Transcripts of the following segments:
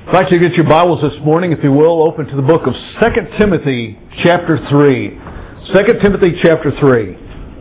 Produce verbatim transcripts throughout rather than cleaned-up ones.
I'd like you to get your Bibles this morning, if you will, open to the book of Second Timothy chapter three. Second Timothy chapter three.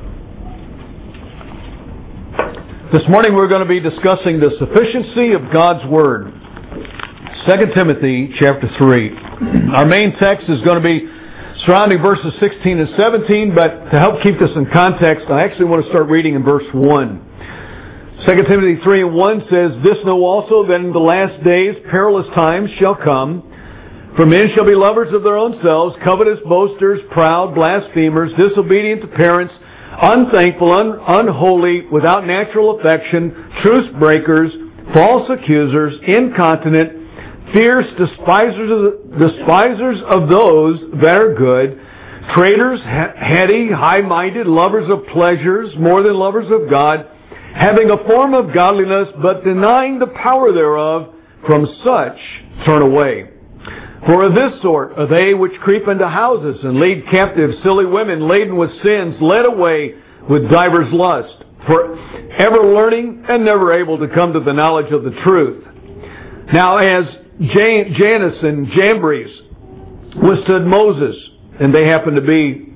This morning we're going to be discussing the sufficiency of God's Word. Second Timothy chapter three. Our main text is going to be surrounding verses sixteen and seventeen, but to help keep this in context, I actually want to start reading in verse one. Second Timothy three and one says, "This know also that in the last days perilous times shall come. For men shall be lovers of their own selves, covetous, boasters, proud, blasphemers, disobedient to parents, unthankful, un- unholy, without natural affection, truce breakers, false accusers, incontinent, fierce, despisers of, despisers of those that are good, traitors, heady, high-minded, lovers of pleasures more than lovers of God, having a form of godliness, but denying the power thereof, from such turn away. For of this sort are they which creep into houses, and lead captive silly women laden with sins, led away with divers lusts, for ever learning and never able to come to the knowledge of the truth. Now as Jan- Jannes and Jambres withstood Moses, and they happened to be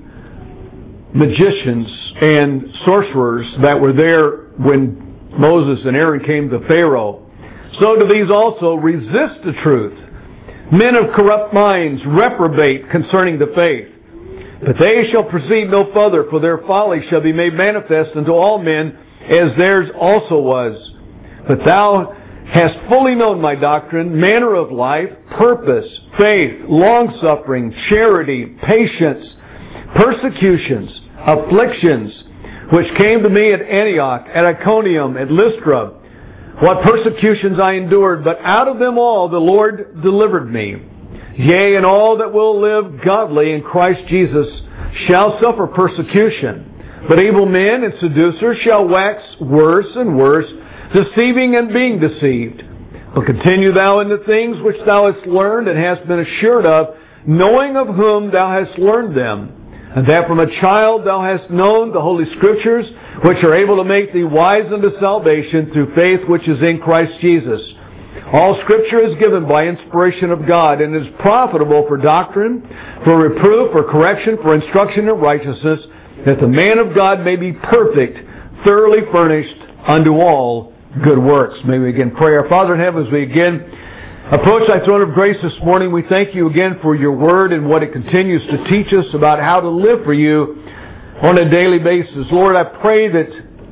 magicians and sorcerers that were there when Moses and Aaron came to Pharaoh, so do these also resist the truth. Men of corrupt minds reprobate concerning the faith. But they shall proceed no further, for their folly shall be made manifest unto all men, as theirs also was. But thou hast fully known my doctrine, manner of life, purpose, faith, long-suffering, charity, patience, persecutions, afflictions, which came to me at Antioch, at Iconium, at Lystra, what persecutions I endured, but out of them all the Lord delivered me. Yea, and all that will live godly in Christ Jesus shall suffer persecution. But evil men and seducers shall wax worse and worse, deceiving and being deceived. But continue thou in the things which thou hast learned and hast been assured of, knowing of whom thou hast learned them, and that from a child thou hast known the Holy Scriptures, which are able to make thee wise unto salvation through faith which is in Christ Jesus. All Scripture is given by inspiration of God, and is profitable for doctrine, for reproof, for correction, for instruction in righteousness, that the man of God may be perfect, thoroughly furnished unto all good works." May we again pray. Our Father in heaven, as we again approach thy throne of grace this morning, we thank you again for your word and what it continues to teach us about how to live for you on a daily basis. Lord, I pray that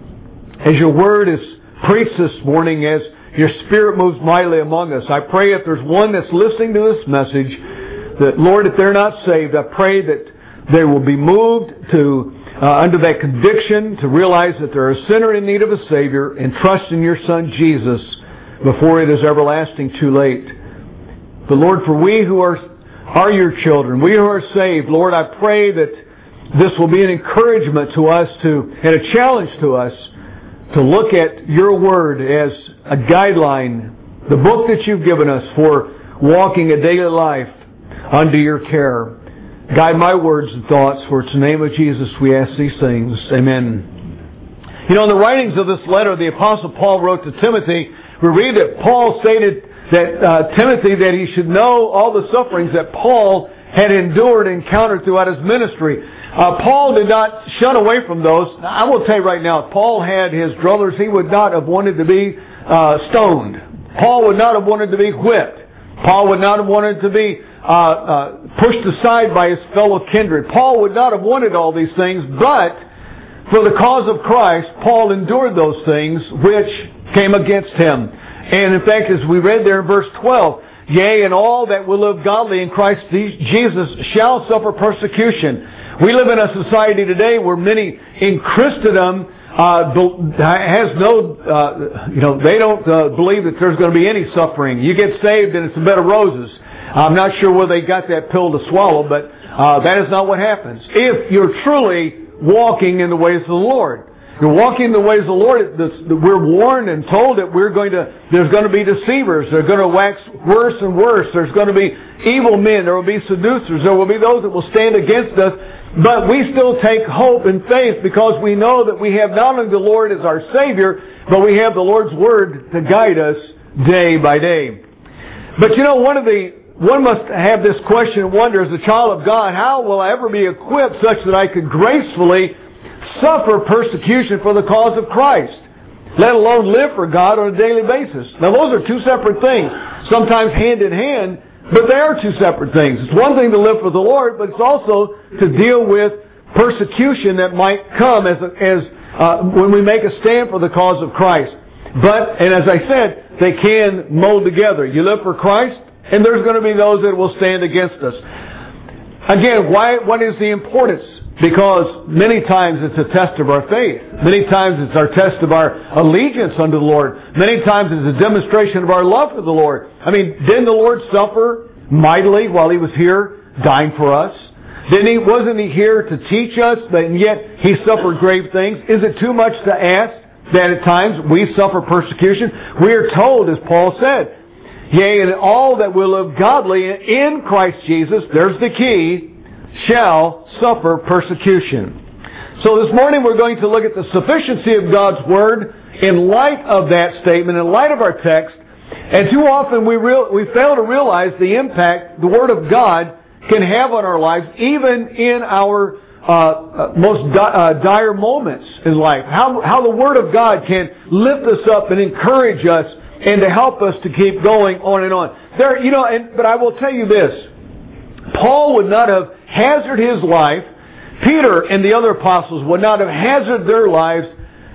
as your word is preached this morning, as your Spirit moves mightily among us, I pray if there's one that's listening to this message, that, Lord, if they're not saved, I pray that they will be moved to uh, under that conviction to realize that they're a sinner in need of a Savior, and trust in your Son Jesus before it is everlasting too late. But Lord, for we who are are your children, we who are saved, Lord, I pray that this will be an encouragement to us to, and a challenge to us, to look at your word as a guideline, the book that you've given us for walking a daily life under your care. Guide my words and thoughts, for it's in the name of Jesus we ask these things. Amen. You know, in the writings of this letter, the Apostle Paul wrote to Timothy, we read that Paul stated that uh, Timothy, that he should know all the sufferings that Paul had endured and encountered throughout his ministry. Uh, Paul did not shun away from those. I will tell you right now, if Paul had his druthers, he would not have wanted to be uh, stoned. Paul would not have wanted to be whipped. Paul would not have wanted to be uh, uh, pushed aside by his fellow kindred. Paul would not have wanted all these things, but for the cause of Christ, Paul endured those things which came against him. And in fact, as we read there in verse twelve, "Yea, and all that will live godly in Christ Jesus shall suffer persecution." We live in a society today where many in Christendom uh, has no, uh, you know, they don't uh, believe that there's going to be any suffering. You get saved and it's a bed of roses. I'm not sure where they got that pill to swallow, but uh, that is not what happens. If you're truly walking in the ways of the Lord. You're walking in the ways of the Lord. We're warned and told that we're going to, there's going to be deceivers. They're going to wax worse and worse. There's going to be evil men. There will be seducers. There will be those that will stand against us. But we still take hope and faith because we know that we have not only the Lord as our Savior, but we have the Lord's Word to guide us day by day. But you know, one of the one must have this question and wonder, as a child of God, how will I ever be equipped such that I could gracefully suffer persecution for the cause of Christ, let alone live for God on a daily basis? Now, those are two separate things, sometimes hand in hand, but they are two separate things. It's one thing to live for the Lord, but it's also to deal with persecution that might come as as uh, when we make a stand for the cause of Christ. But, and as I said, they can mold together. You live for Christ, and there's going to be those that will stand against us. Again, why? What is the importance? Because many times it's a test of our faith. Many times it's our test of our allegiance unto the Lord. Many times it's a demonstration of our love for the Lord. I mean, didn't the Lord suffer mightily while He was here, dying for us? Didn't He? Wasn't He here to teach us, and yet He suffered grave things? Is it too much to ask that at times we suffer persecution? We are told, as Paul said, yea, and all that will live godly in Christ Jesus, there's the key, shall suffer persecution. So this morning we're going to look at the sufficiency of God's Word in light of that statement, in light of our text. And too often we real, we fail to realize the impact the Word of God can have on our lives, even in our uh, most di- uh, dire moments in life. How, how the Word of God can lift us up and encourage us and to help us to keep going on and on. There, you know, and, but I will tell you this. Paul would not have hazarded his life. Peter and the other apostles would not have hazarded their lives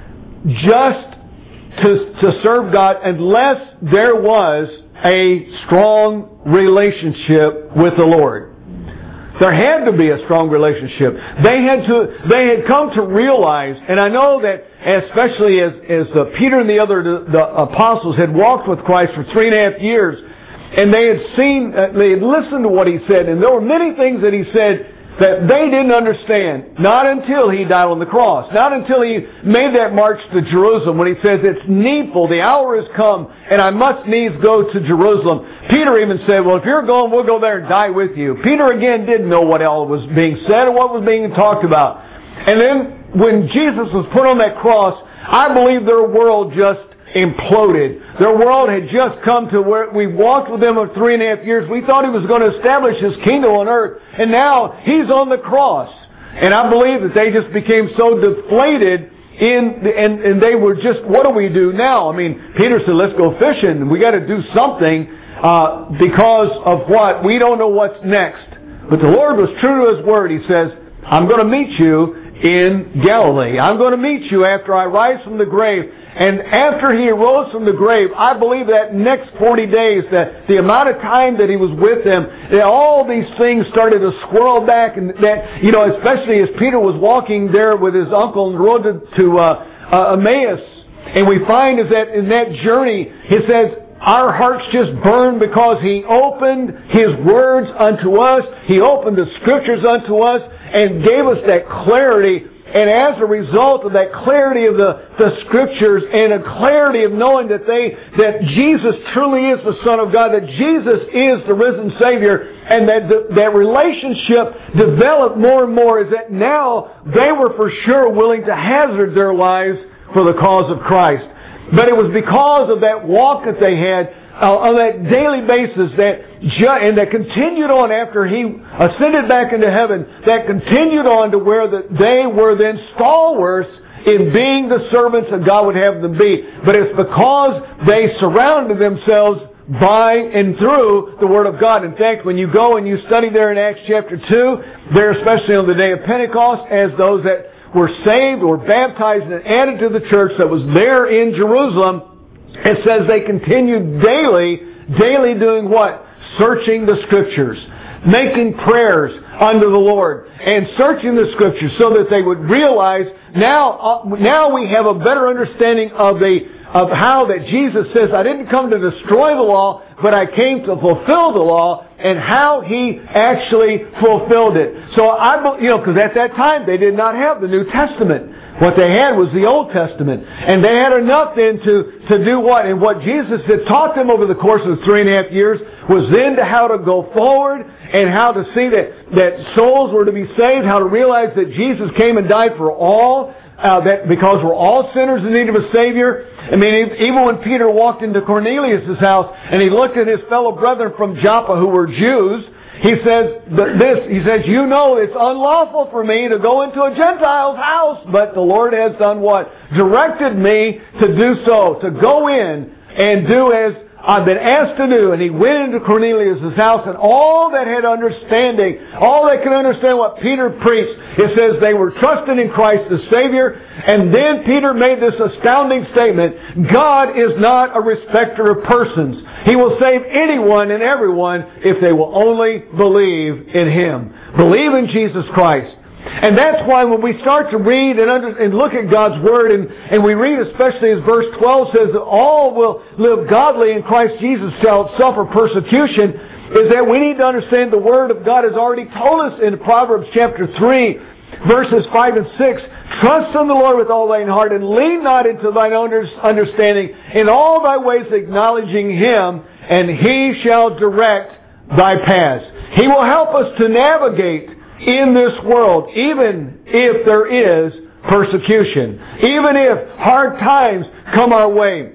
just to, to serve God unless there was a strong relationship with the Lord. There had to be a strong relationship. They had to, they had come to realize, and I know that especially as, as uh, Peter and the other the, the apostles had walked with Christ for three and a half years, and they had seen, uh, they had listened to what He said, and there were many things that He said that they didn't understand, not until He died on the cross, not until He made that march to Jerusalem when He says, it's needful, the hour has come, and I must needs go to Jerusalem. Peter even said, well, if you're going, we'll go there and die with you. Peter again didn't know what all was being said or what was being talked about. And then when Jesus was put on that cross, I believe their world just imploded. Their world had just come to where we walked with Him for three and a half years. We thought He was going to establish His kingdom on earth, and now He's on the cross. And I believe that they just became so deflated in, the, and, and they were just, what do we do now? I mean, Peter said, let's go fishing. We got to do something uh, because of what? We don't know what's next. But the Lord was true to His word. He says, I'm going to meet you in Galilee. I'm going to meet you after I rise from the grave. And after He arose from the grave, I believe that next forty days, that the amount of time that He was with them, that all these things started to swirl back, and that, you know, especially as Peter was walking there with his uncle on the road to, to uh, uh, Emmaus, and we find is that in that journey, it says, our hearts just burned because He opened His words unto us. He opened the Scriptures unto us and gave us that clarity. And as a result of that clarity of the, the Scriptures and a clarity of knowing that they that Jesus truly is the Son of God, that Jesus is the risen Savior, and that the, that relationship developed more and more, is that now they were for sure willing to hazard their lives for the cause of Christ. But it was because of that walk that they had uh, on that daily basis, that ju- and that continued on after He ascended back into heaven, that continued on to where the, they were then stalwarts in being the servants that God would have them be. But it's because they surrounded themselves by and through the Word of God. In fact, when you go and you study there in Acts chapter two, there especially on the day of Pentecost, as those that were saved or baptized and added to the church that was there in Jerusalem, it says they continued daily, daily doing what? Searching the Scriptures, making prayers unto the Lord, and searching the Scriptures so that they would realize now, uh, now we have a better understanding of the of how that Jesus says, I didn't come to destroy the law, but I came to fulfill the law, and how He actually fulfilled it. So I, you know, because at that time they did not have the New Testament. What they had was the Old Testament. And they had enough then to, to do what? And what Jesus had taught them over the course of the three and a half years was then to how to go forward and how to see that, that souls were to be saved, how to realize that Jesus came and died for all, uh, that because we're all sinners in need of a Savior. I mean, even when Peter walked into Cornelius' house and he looked at his fellow brethren from Joppa who were Jews, he says this, he says, you know it's unlawful for me to go into a Gentile's house, but the Lord has done what? Directed me to do so, to go in and do as I've been asked to do. And he went into Cornelius' house, and all that had understanding, all that could understand what Peter preached, it says they were trusting in Christ the Savior. And then Peter made this astounding statement, God is not a respecter of persons. He will save anyone and everyone if they will only believe in Him. Believe in Jesus Christ. And that's why when we start to read and, under, and look at God's Word, and, and we read especially as verse twelve says that all will live godly in Christ Jesus shall suffer persecution, is that we need to understand the Word of God has already told us in Proverbs chapter three, verses five and six, trust in the Lord with all thine heart and lean not into thine own understanding. In all thy ways acknowledging Him, and He shall direct thy paths. He will help us to navigate in this world, even if there is persecution, even if hard times come our way.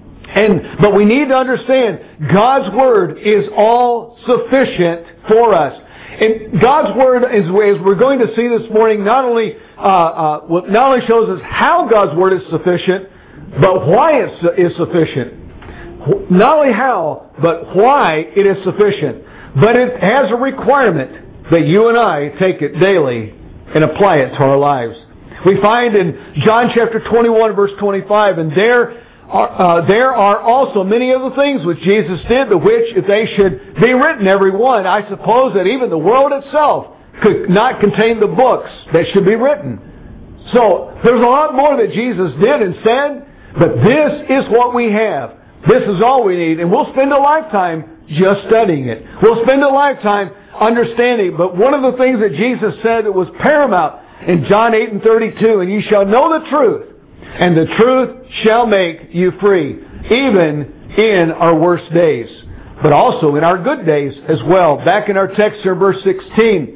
And but we need to understand God's Word is all sufficient for us. And God's Word, is, as we're going to see this morning, not only uh, uh, not only shows us how God's Word is sufficient, but why it is sufficient. Not only how, but why it is sufficient. But it has a requirement that you and I take it daily and apply it to our lives. We find in John chapter twenty-one, verse twenty-five, and there are, uh, there are also many of the things which Jesus did, the which, if they should be written, every one, I suppose that even the world itself could not contain the books that should be written. So, there's a lot more that Jesus did and said, but this is what we have. This is all we need, and we'll spend a lifetime just studying it. We'll spend a lifetime understanding. But one of the things that Jesus said that was paramount in John eight and thirty-two, and you shall know the truth, and the truth shall make you free, even in our worst days, but also in our good days as well. Back in our text here, verse sixteen,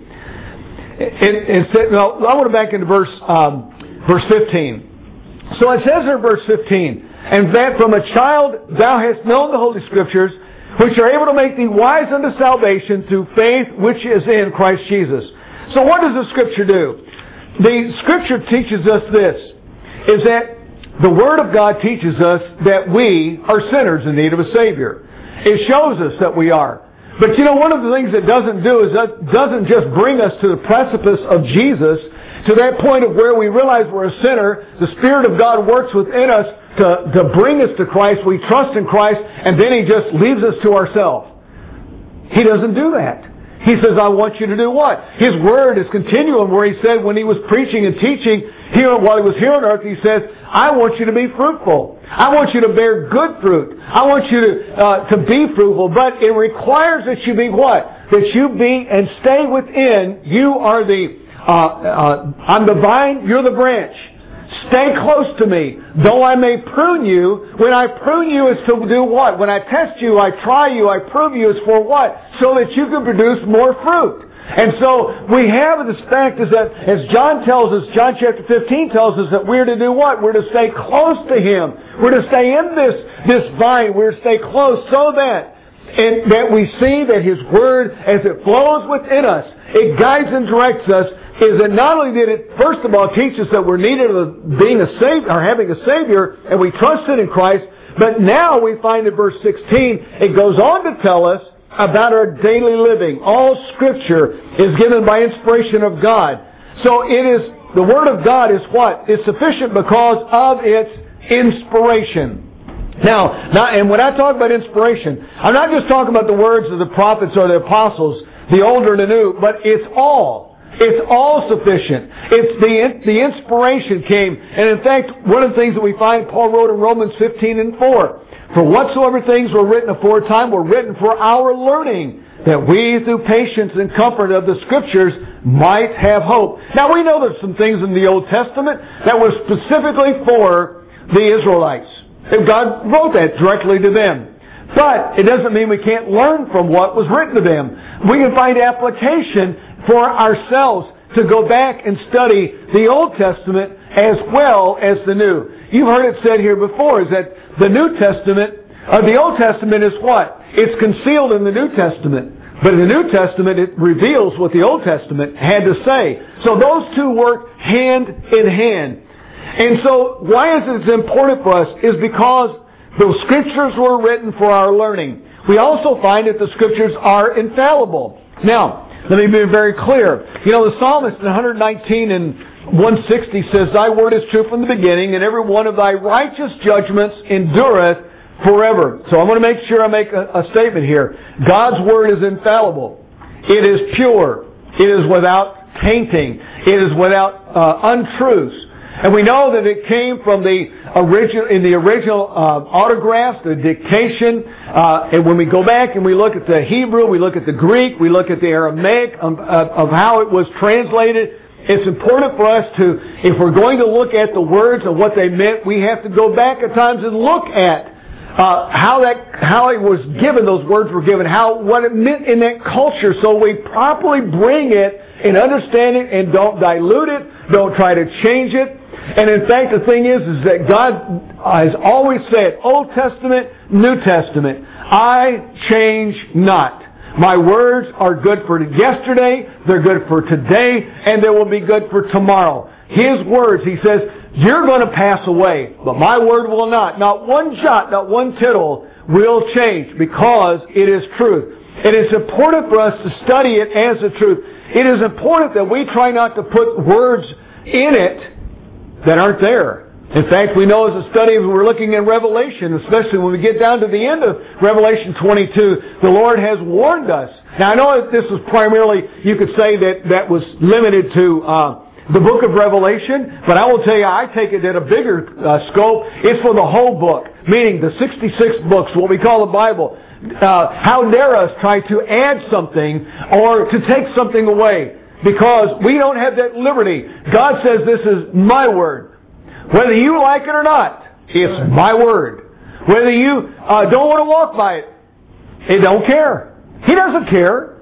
it, it said, well, I want to back into verse um, verse fifteen. So it says here, verse fifteen, and that from a child thou hast known the Holy Scriptures, which are able to make thee wise unto salvation through faith which is in Christ Jesus. So what does the Scripture do? The Scripture teaches us this, is that the Word of God teaches us that we are sinners in need of a Savior. It shows us that we are. But you know, one of the things it doesn't do is that doesn't just bring us to the precipice of Jesus, to that point of where we realize we're a sinner. The Spirit of God works within us to, to bring us to Christ. We trust in Christ, and then He just leaves us to ourselves. He doesn't do that. He says, I want you to do what? His Word is continuum, where He said when He was preaching and teaching here while He was here on earth, He says, I want you to be fruitful. I want you to bear good fruit. I want you to uh, to be fruitful. But it requires that you be what? That you be and stay within. You are the, uh, uh, I'm the vine, you're the branch. Stay close to me. Though I may prune you, when I prune you is to do what? When I test you, I try you, I prove you is for what? So that you can produce more fruit. And so we have this fact is that, as John tells us, John chapter fifteen tells us that we're to do what? We're to stay close to Him. We're to stay in this, this vine. We're to stay close so that, and that we see that His Word, as it flows within us, it guides and directs us. Is that not only did it, first of all, teach us that we're needed of being a Savior, or having a Savior, and we trusted in Christ, but now we find in verse sixteen, it goes on to tell us about our daily living. All Scripture is given by inspiration of God. So it is, the Word of God is what? It's sufficient because of its inspiration. Now, now, and when I talk about inspiration, I'm not just talking about the words of the prophets or the apostles, the old or the new, but it's all. It's all sufficient. It's the, the inspiration came. And in fact, one of the things that we find Paul wrote in Romans fifteen and four, for whatsoever things were written aforetime were written for our learning, that we through patience and comfort of the Scriptures might have hope. Now we know there's some things in the Old Testament that were specifically for the Israelites. And God wrote that directly to them. But it doesn't mean we can't learn from what was written to them. We can find application for ourselves to go back and study the Old Testament as well as the New. You've heard it said here before, is that the New Testament, uh, the Old Testament is what? It's concealed in the New Testament. But in the New Testament, it reveals what the Old Testament had to say. So those two work hand in hand. And so why is it important for us? Is because the Scriptures were written for our learning. We also find that the Scriptures are infallible. Now, let me be very clear. You know, the psalmist in one nineteen and one sixty says, Thy word is true from the beginning, and every one of Thy righteous judgments endureth forever. So I'm going to make sure I make a, a statement here. God's word is infallible. It is pure. It is without tainting. It is without uh, untruths. And we know that it came from the original, in the original uh, autographs, the dictation. Uh, and when we go back and we look at the Hebrew, we look at the Greek, we look at the Aramaic of, of, of how it was translated. It's important for us to, if we're going to look at the words and what they meant, we have to go back at times and look at uh, how that, how it was given. Those words were given, how what it meant in that culture, so we properly bring it and understand it, and don't dilute it, don't try to change it. And in fact, the thing is, is that God has always said, Old Testament, New Testament, I change not. My words are good for yesterday, they're good for today, and they will be good for tomorrow. His words, He says, you're going to pass away, but my word will not. Not one jot, not one tittle will change, because it is truth. And it's important for us to study it as the truth. It is important that we try not to put words in it that aren't there. In fact, we know as a study, we're looking in Revelation, especially when we get down to the end of Revelation twenty-two, the Lord has warned us. Now, I know that this was primarily, you could say that that was limited to uh, the book of Revelation, but I will tell you, I take it at a bigger uh, scope. It's for the whole book, meaning the sixty-six books, what we call the Bible. Uh, how dare us try to add something or to take something away, because we don't have that liberty. God says this is my word. Whether you like it or not, it's my word. Whether you uh, don't want to walk by it, He don't care. He doesn't care.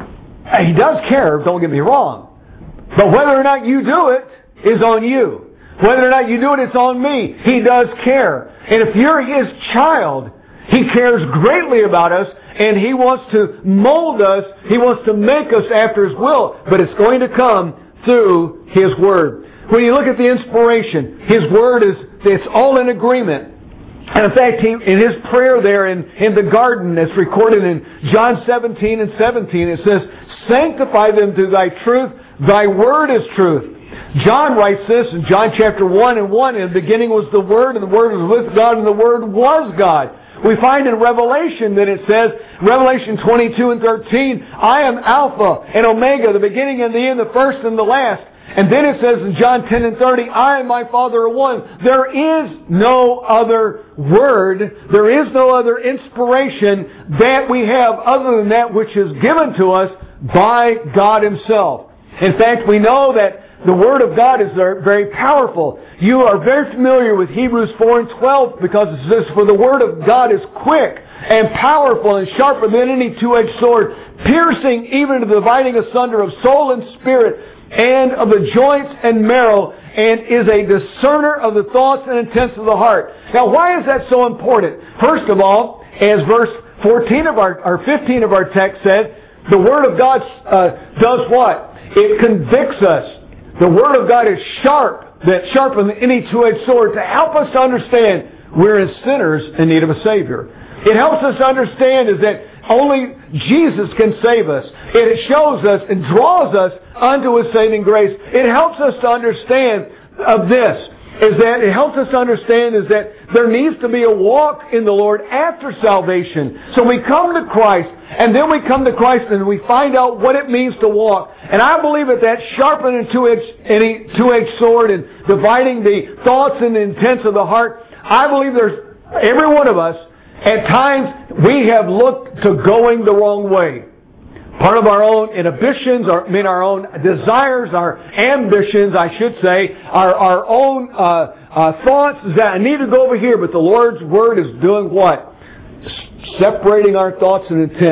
He does care, don't get me wrong. But whether or not you do it is on you. Whether or not you do it, it's on me. He does care. And if you're His child, He cares greatly about us, and He wants to mold us. He wants to make us after His will. But it's going to come through His Word. When you look at the inspiration, His Word is, it's all in agreement. And in fact, he, in His prayer there in, in the garden, it's recorded in John seventeen and seventeen, it says, sanctify them through Thy truth. Thy Word is truth. John writes this in John chapter one and one, in the beginning was the Word, and the Word was with God, and the Word was God. We find in Revelation that it says, Revelation twenty-two and thirteen, I am Alpha and Omega, the beginning and the end, the first and the last. And then it says in John ten and thirty, I and my Father are one. There is no other word, there is no other inspiration that we have other than that which is given to us by God Himself. In fact, we know that the Word of God is very powerful. You are very familiar with Hebrews four and twelve, because it says, for the Word of God is quick and powerful and sharper than any two-edged sword, piercing even to the dividing asunder of soul and spirit, and of the joints and marrow, and is a discerner of the thoughts and intents of the heart. Now, why is that so important? First of all, as verse fourteen of our, or fifteen of our text said, the Word of God uh, does what? It convicts us. The Word of God is sharp, that sharper than any two-edged sword, to help us to understand we're as sinners in need of a Savior. It helps us to understand is that only Jesus can save us. It shows us and draws us unto His saving grace. It helps us to understand of this, is that it helps us to understand is that there needs to be a walk in the Lord after salvation. So we come to Christ, and then we come to Christ and we find out what it means to walk. And I believe that that sharpened and two-edged, any two-edged sword and dividing the thoughts and the intents of the heart, I believe there's every one of us, at times we have looked to going the wrong way. Part of our own inhibitions, our, I mean our own desires, our ambitions, I should say, our, our own uh, uh, thoughts is that I need to go over here, but the Lord's Word is doing what? Separating our thoughts and intents.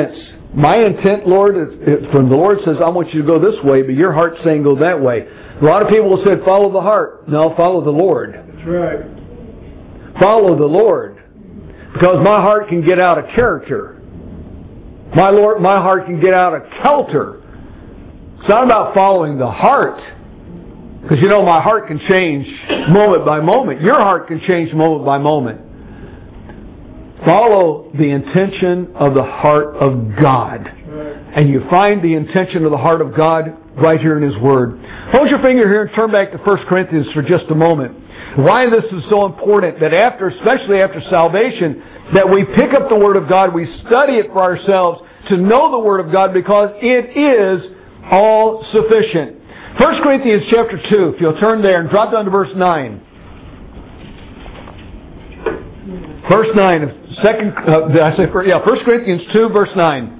my intent, Lord, is, is from the Lord says, I want you to go this way, but your heart's saying go that way. A lot of people will say, follow the heart. No, follow the Lord. That's right. Follow the Lord. Because my heart can get out of character. My Lord, my heart can get out of kilter. It's not about following the heart. Because you know my heart can change moment by moment. Your heart can change moment by moment. Follow the intention of the heart of God. And you find the intention of the heart of God right here in His Word. Hold your finger here and turn back to First Corinthians for just a moment. Why this is so important, that after, especially after salvation, that we pick up the Word of God, we study it for ourselves to know the Word of God, because it is all sufficient. First Corinthians chapter two, if you'll turn there and drop down to verse nine. Verse nine of second, uh, did I say first? Yeah, First Corinthians two, verse nine.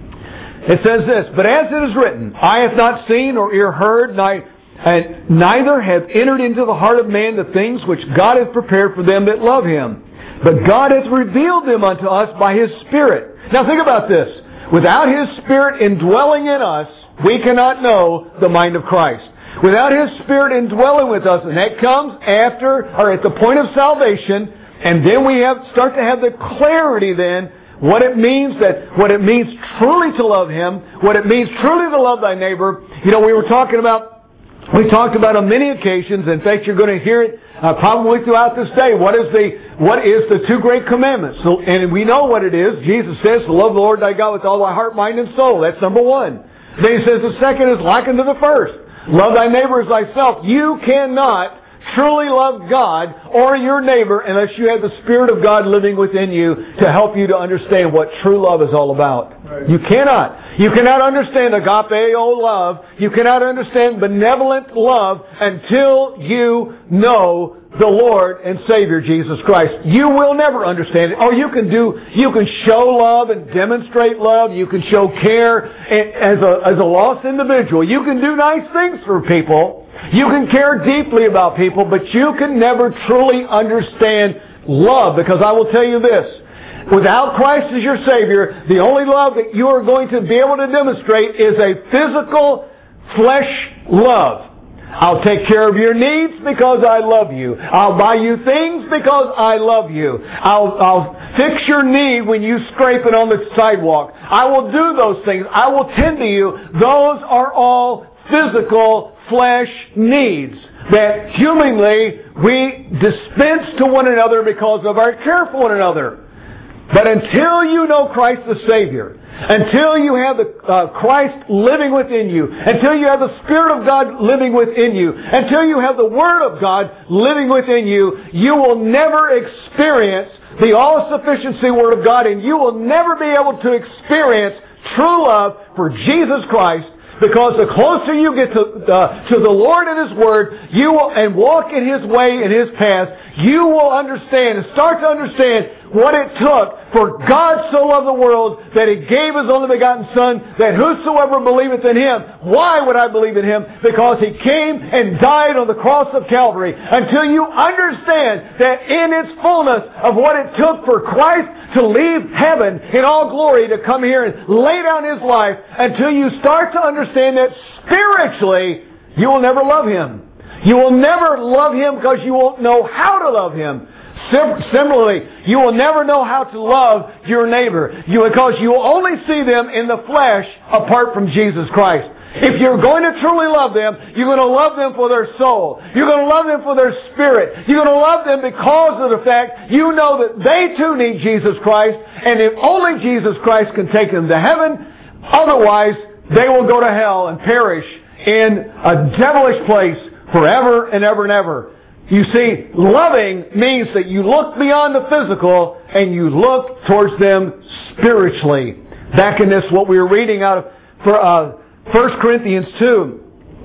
It says this, but as it is written, eye hath not seen or ear heard, ni- and neither have entered into the heart of man the things which God hath prepared for them that love Him. But God hath revealed them unto us by His Spirit. Now think about this. Without His Spirit indwelling in us, we cannot know the mind of Christ. Without His Spirit indwelling with us, and that comes after, or at the point of salvation, and then we have start to have the clarity then, what it means that, what it means truly to love Him, what it means truly to love thy neighbor. You know, we were talking about, we talked about on many occasions, in fact you're going to hear it uh, probably throughout this day, what is the, what is the two great commandments? So, and we know what it is. Jesus says to love the Lord thy God with all thy heart, mind, and soul. That's number one. Then He says the second is like unto the first. Love thy neighbor as thyself. You cannot truly love God or your neighbor unless you have the Spirit of God living within you to help you to understand what true love is all about. Right. You cannot. You cannot understand agapeo love. You cannot understand benevolent love until you know the Lord and Savior Jesus Christ. You will never understand it. Or you can do, you can show love and demonstrate love. You can show care as a, as a lost individual. You can do nice things for people. You can care deeply about people, but you can never truly understand love, because I will tell you this. Without Christ as your Savior, the only love that you are going to be able to demonstrate is a physical, flesh love. I'll take care of your needs because I love you. I'll buy you things because I love you. I'll, I'll fix your knee when you scrape it on the sidewalk. I will do those things. I will tend to you. Those are all physical flesh needs that humanly we dispense to one another because of our care for one another. But until you know Christ the Savior, until you have the uh, Christ living within you, until you have the Spirit of God living within you, until you have the Word of God living within you, you will never experience the all-sufficiency Word of God, and you will never be able to experience true love for Jesus Christ. Because the closer you get to, uh, to the Lord and His Word, you will, and walk in His way and His path, you will understand and start to understand what it took for God so loved the world that He gave His only begotten Son, that whosoever believeth in Him. Why would I believe in Him? Because He came and died on the cross of Calvary. Until you understand that in its fullness of what it took for Christ to leave heaven in all glory to come here and lay down His life, until you start to understand that spiritually, you will never love Him. You will never love Him because you won't know how to love Him. Similarly, you will never know how to love your neighbor, you, because you will only see them in the flesh apart from Jesus Christ. If you're going to truly love them, you're going to love them for their soul. You're going to love them for their spirit. You're going to love them because of the fact you know that they too need Jesus Christ, and if only Jesus Christ can take them to heaven, otherwise they will go to hell and perish in a devilish place forever and ever and ever. You see, loving means that you look beyond the physical and you look towards them spiritually. Back in this, what we were reading out of for, uh, First Corinthians two,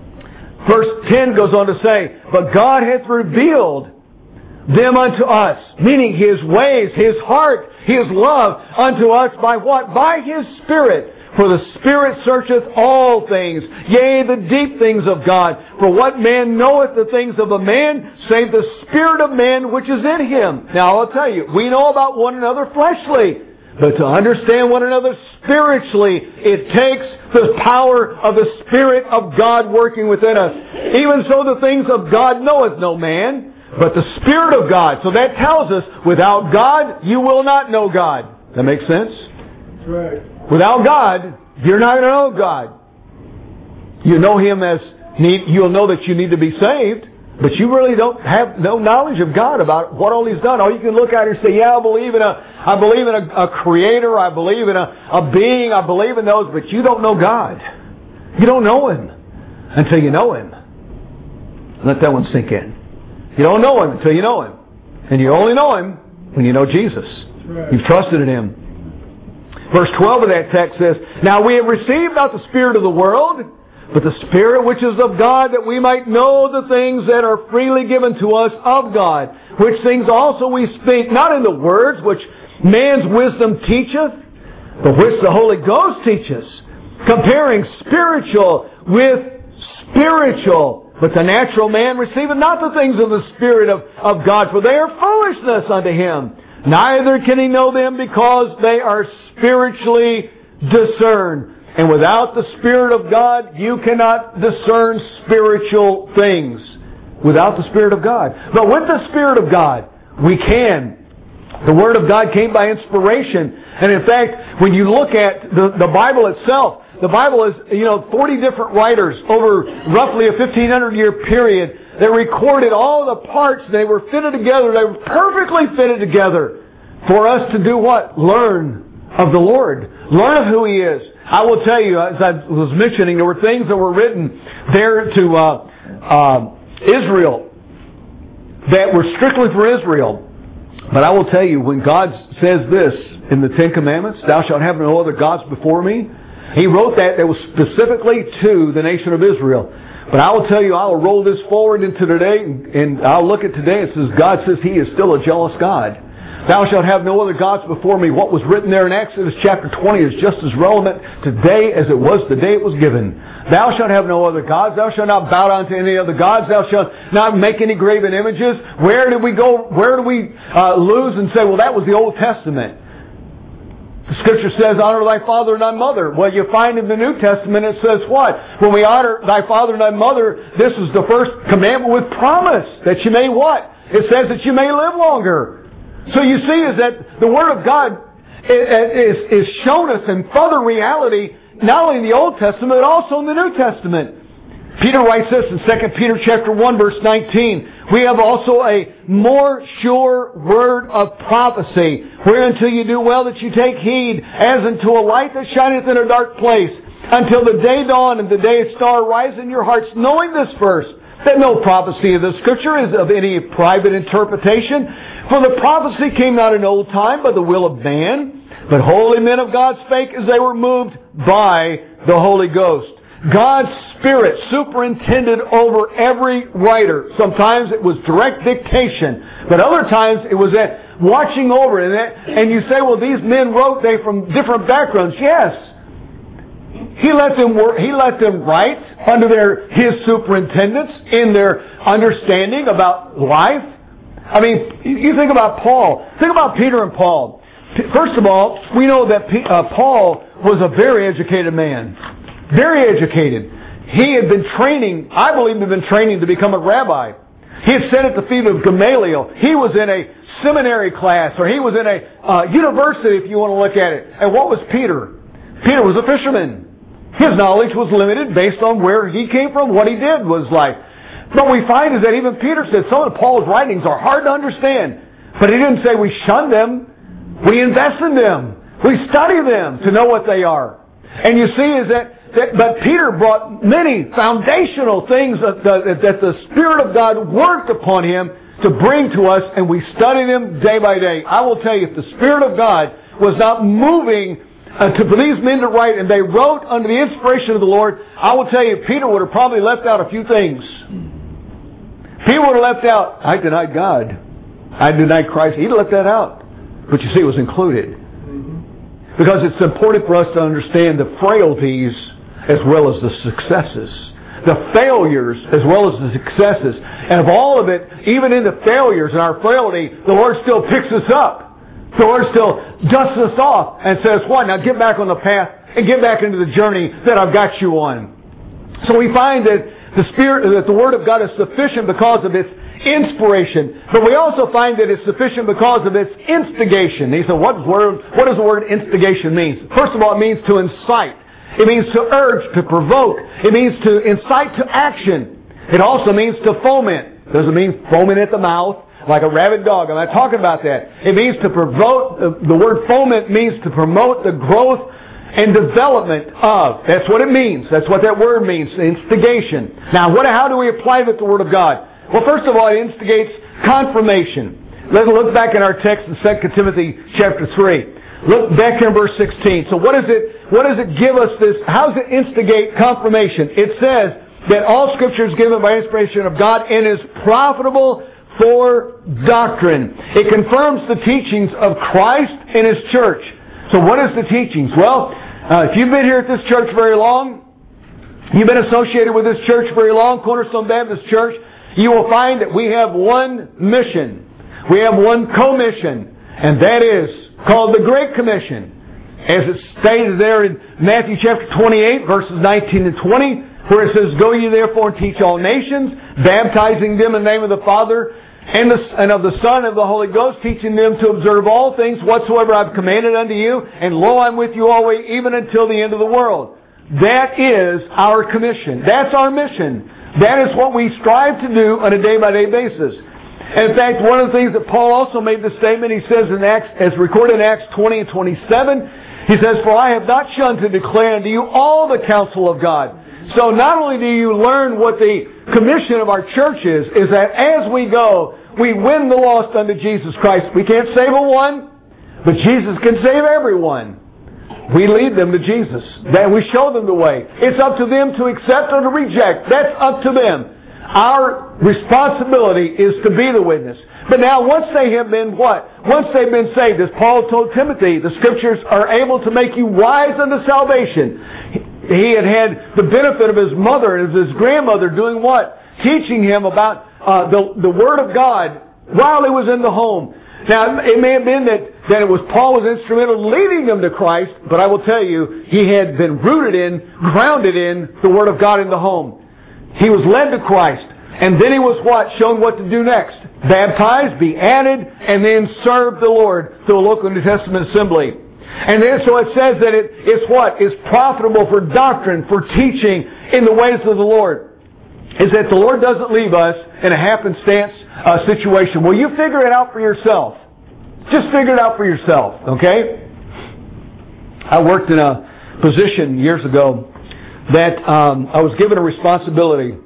verse ten goes on to say, but God hath revealed them unto us, meaning His ways, His heart, His love unto us by what? By His Spirit. For the Spirit searcheth all things, yea, the deep things of God. For what man knoweth the things of a man, save the Spirit of man which is in him? Now I'll tell you, we know about one another fleshly. But to understand one another spiritually, it takes the power of the Spirit of God working within us. Even so, the things of God knoweth no man, but the Spirit of God. So that tells us, without God, you will not know God. That makes sense? That's right. Without God, you're not going to know God. You know Him as need. You'll know that you need to be saved, but you really don't have no knowledge of God about what all He's done. All you can look at it and say, "Yeah, I believe in a, I believe in a, a Creator. I believe in a, a being. I believe in those," but you don't know God. You don't know Him until you know Him. Let that one sink in. You don't know Him until you know Him, and you only know Him when you know Jesus. Right. You've trusted in Him. Verse twelve of that text says, "Now we have received not the spirit of the world, but the Spirit which is of God, that we might know the things that are freely given to us of God. Which things also we speak, not in the words which man's wisdom teacheth, but which the Holy Ghost teacheth, comparing spiritual with spiritual. But the natural man receiveth not the things of the Spirit of, of God, for they are foolishness unto him. Neither can he know them, because they are spiritually discerned." And without the Spirit of God, you cannot discern spiritual things. Without the Spirit of God. But with the Spirit of God, we can. The Word of God came by inspiration. And in fact, when you look at the, the Bible itself, the Bible is, you know, forty different writers over roughly a fifteen hundred year period that recorded all the parts. They were fitted together. They were perfectly fitted together for us to do what? Learn of the Lord. Learn of who He is. I will tell you, as I was mentioning, there were things that were written there to uh, uh, Israel that were strictly for Israel. But I will tell you, when God says this in the Ten Commandments, "Thou shalt have no other gods before me," He wrote that that was specifically to the nation of Israel. But I will tell you, I will roll this forward into today, and I'll look at today. It says, God says He is still a jealous God. "Thou shalt have no other gods before me." What was written there in Exodus chapter twenty is just as relevant today as it was the day it was given. "Thou shalt have no other gods. Thou shalt not bow down to any other gods. Thou shalt not make any graven images." Where did we go? Where do we uh, lose and say, well, that was the Old Testament? The Scripture says, "Honor thy father and thy mother." Well, you find in the New Testament it says what? When we honor thy father and thy mother, this is the first commandment with promise, that you may what? It says that you may live longer. So you see is that the Word of God is, is shown us in further reality, not only in the Old Testament, but also in the New Testament. Peter writes this in Second Peter chapter one, verse nineteen. "We have also a more sure word of prophecy, whereunto you do well that you take heed, as unto a light that shineth in a dark place, until the day dawn and the day star rise in your hearts, knowing this first, that no prophecy of the Scripture is of any private interpretation. For the prophecy came not in old time by the will of man, but holy men of God spake as they were moved by the Holy Ghost." God's Spirit superintended over every writer. Sometimes it was direct dictation, but other times it was that watching over it. And, that, and you say, well, these men wrote, they from different backgrounds. Yes. He let them work, He let them write under their His superintendence in their understanding about life. I mean, you think about Paul. Think about Peter and Paul. First of all, we know that uh, Paul was a very educated man. Very educated. He had been training, I believe had been training to become a rabbi. He had sat at the feet of Gamaliel. He was in a seminary class, or he was in a uh, university, if you want to look at it. And what was Peter? Peter was a fisherman. His knowledge was limited based on where he came from, what he did was like. But we find is that even Peter said some of Paul's writings are hard to understand. But he didn't say we shun them. We invest in them. We study them to know what they are. And you see is that, that but Peter brought many foundational things that the, that the Spirit of God worked upon him to bring to us, and we study them day by day. I will tell you, if the Spirit of God was not moving Uh, to, for these men to write, and they wrote under the inspiration of the Lord, I will tell you, Peter would have probably left out a few things. Peter would have left out, I denied God. I denied Christ. He'd left that out. But you see, it was included. Because it's important for us to understand the frailties as well as the successes. The failures as well as the successes. And of all of it, even in the failures and our frailty, the Lord still picks us up The Lord still dusts us off and says, what? Now get back on the path and get back into the journey that I've got you on. So we find that the Spirit, that the Word of God is sufficient because of its inspiration. But we also find that it's sufficient because of its instigation. He said, what, word, what does the word instigation mean? First of all, it means to incite. It means to urge, to provoke. It means to incite to action. It also means to foment. Doesn't mean foaming at the mouth like a rabid dog. I'm not talking about that. It means to provoke. The word foment means to promote the growth and development of. That's what it means. That's what that word means, instigation. Now, what? How do we apply that to the Word of God? Well, first of all, it instigates confirmation. Let's look back in our text in Second Timothy chapter three. Look back in verse sixteen. So what is it, what does it give us this? How does it instigate confirmation? It says that all Scripture is given by inspiration of God and is profitable for doctrine. It confirms the teachings of Christ and His church. So what is the teachings? Well, uh, if you've been here at this church very long, you've been associated with this church very long, Cornerstone Baptist Church, you will find that we have one mission. We have one commission, and that is called the Great Commission. As it stated there in Matthew chapter twenty-eight, verses nineteen and twenty, where it says, Go ye therefore and teach all nations, baptizing them in the name of the Father and, the, and of the Son and of the Holy Ghost, teaching them to observe all things whatsoever I've commanded unto you, and lo, I'm with you always, even until the end of the world. That is our commission. That's our mission. That is what we strive to do on a day-by-day basis. And in fact, one of the things that Paul also made the statement, he says in Acts, as recorded in Acts twenty and twenty-seven, he says, For I have not shunned to declare unto you all the counsel of God. So not only do you learn what the commission of our church is, is that as we go, we win the lost unto Jesus Christ. We can't save a one, but Jesus can save everyone. We lead them to Jesus. Then we show them the way. It's up to them to accept or to reject. That's up to them. Our responsibility is to be the witness. But now once they have been what? Once they've been saved, as Paul told Timothy, the Scriptures are able to make you wise unto salvation. He had had the benefit of his mother and his grandmother doing what? Teaching him about uh, the, the Word of God while he was in the home. Now, it may have been that, that it was Paul was instrumental in leading them to Christ, but I will tell you, he had been rooted in, grounded in the Word of God in the home. He was led to Christ. And then he was what? Shown what to do next. Baptized, be added, and then serve the Lord through a local New Testament assembly. And then so it says that it, it's what? It's profitable for doctrine, for teaching in the ways of the Lord. Is that the Lord doesn't leave us in a happenstance uh, situation. Well, you figure it out for yourself. Just figure it out for yourself, okay? I worked in a position years ago that um, I was given a responsibility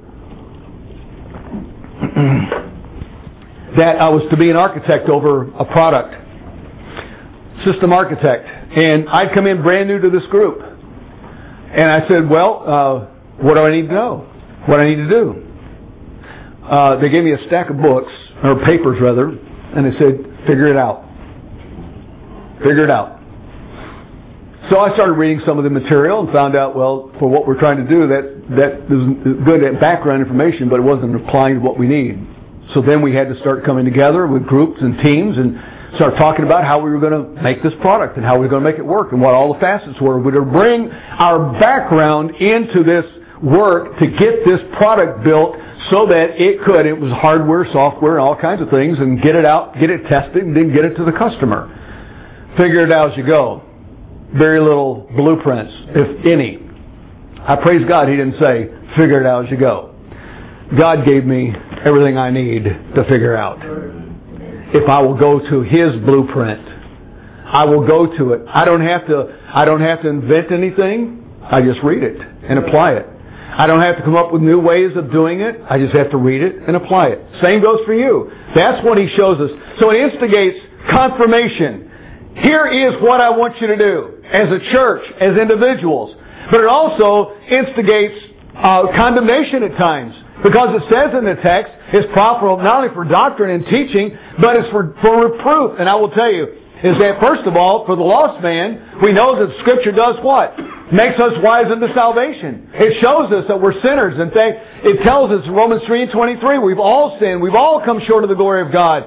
that I was to be an architect over a product, system architect, and I'd come in brand new to this group, and I said, well, uh, what do I need to know? What do I need to do? Uh, they gave me a stack of books, or papers rather, and they said, figure it out. Figure it out. So I started reading some of the material and found out, well, for what we're trying to do, that that is good background information, but it wasn't applying to what we need. So then we had to start coming together with groups and teams and start talking about how we were going to make this product and how we were going to make it work and what all the facets were. We were to bring our background into this work to get this product built so that it could, it was hardware, software, all kinds of things, and get it out, get it tested, and then get it to the customer. Figure it out as you go. Very little blueprints, if any. I praise God he didn't say, figure it out as you go. God gave me everything I need to figure out. If I will go to His blueprint, I will go to it. I don't have to, I don't have to invent anything. I just read it and apply it. I don't have to come up with new ways of doing it. I just have to read it and apply it. Same goes for you. That's what he shows us. So it instigates confirmation. Here is what I want you to do as a church, as individuals. But it also instigates uh, condemnation at times. Because it says in the text, it's profitable not only for doctrine and teaching, but it's for, for reproof. And I will tell you, is that first of all, for the lost man, we know that Scripture does what? Makes us wise unto salvation. It shows us that we're sinners. In fact, it tells us in Romans three and twenty-three, we've all sinned. We've all come short of the glory of God.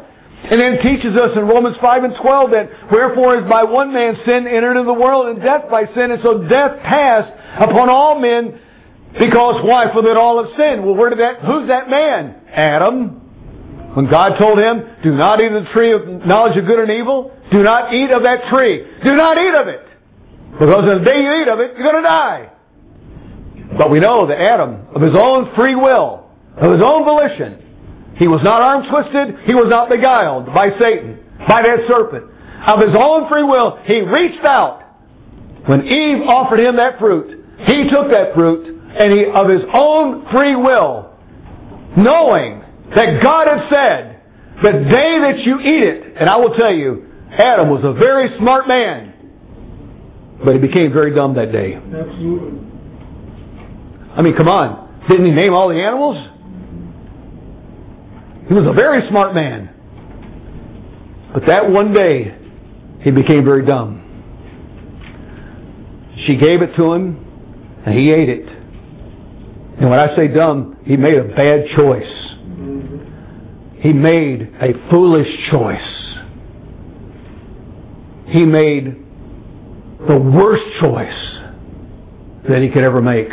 And then teaches us in Romans five and twelve that wherefore is by one man sin entered into the world, and death by sin, and so death passed upon all men, because why? For that all have sinned. Well, where did that? Who's that man? Adam. When God told him, do not eat of the tree of knowledge of good and evil, do not eat of that tree. Do not eat of it. Because on the day you eat of it, you're going to die. But we know that Adam, of his own free will, of his own volition, he was not arm-twisted, he was not beguiled by Satan, by that serpent. Of his own free will, he reached out. When Eve offered him that fruit, he took that fruit, and he, of his own free will, knowing that God had said, the day that you eat it, and I will tell you, Adam was a very smart man, but he became very dumb that day. Absolutely. I mean, come on. Didn't he name all the animals? He was a very smart man. But that one day, he became very dumb. She gave it to him, and he ate it. And when I say dumb, he made a bad choice. He made a foolish choice. He made the worst choice that he could ever make